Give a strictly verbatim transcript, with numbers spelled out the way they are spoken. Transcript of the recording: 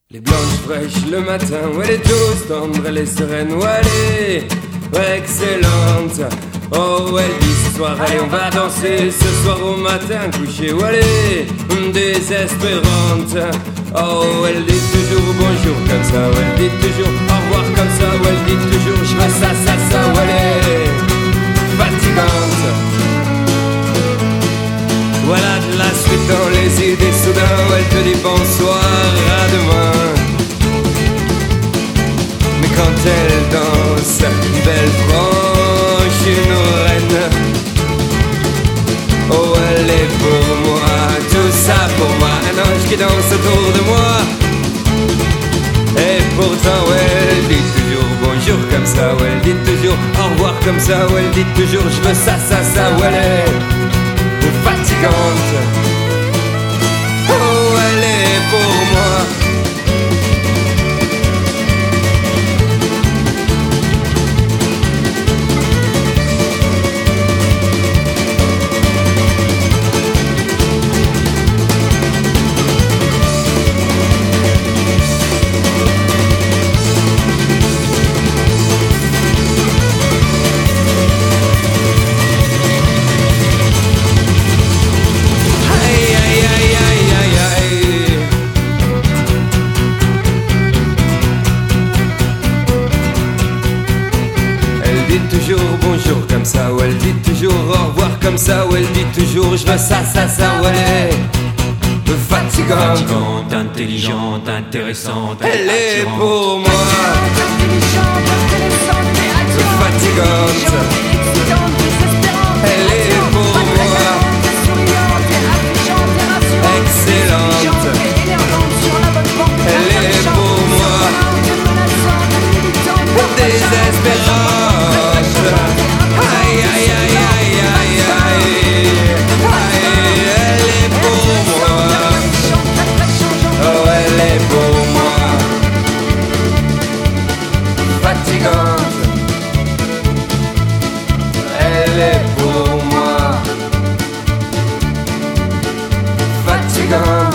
Les blanches fraîches le matin, où elle est douce, tendre, elle est sereine, où elle est excellente. Oh, elle dit ce soir, allez, on va danser, ce soir au matin, coucher, où elle est désespérante. Oh, elle dit toujours bonjour comme ça, où elle dit toujours au revoir comme ça, où elle dit toujours je veux ça, ça, ça, où elle est fatigante. Voilà de la suite dans les idées, soudain où elle te dit bonsoir, à demain. Mais quand elle danse, une belle franche, une reine. Oh, elle est pour moi, tout ça pour moi, un ange qui danse autour de moi. Et pourtant, ouais, elle dit toujours bonjour comme ça, ouais, elle dit toujours au revoir comme ça, ouais, elle dit toujours je veux ça, ça, ça, ouais, elle est fatigante. Oh, elle est pour moi. Toujours bonjour comme ça, ou elle dit toujours au revoir comme ça, ou elle dit toujours je veux ça, ça, ça, où elle est fatigante, fatigante, intelligente, intéressante, elle est attirante. pour moi fatigante, elle est pour moi excellente, elle est pour moi désespérante. Aïe, aïe, aïe, aïe, aïe, aïe, aïe, elle est pour moi. Oh, elle est pour moi fatigante. Elle est pour moi fatigante.